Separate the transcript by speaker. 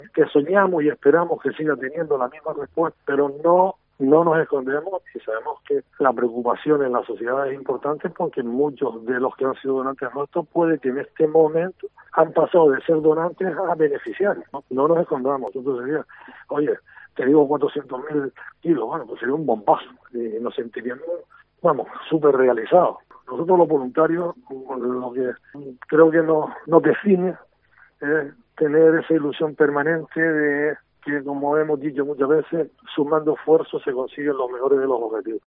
Speaker 1: que soñamos y esperamos que siga teniendo la misma respuesta, pero no nos escondemos y sabemos que la preocupación en la sociedad es importante porque muchos de los que han sido donantes nuestros puede que en este momento han pasado de ser donantes a beneficiarios. No nos escondamos. Entonces sería, oye, te digo 400.000 kilos, bueno, pues sería un bombazo y nos sentiríamos, vamos, súper realizados. Nosotros los voluntarios, lo que creo que nos define es tener esa ilusión permanente de que, como hemos dicho muchas veces, sumando esfuerzos se consiguen los mejores de los objetivos.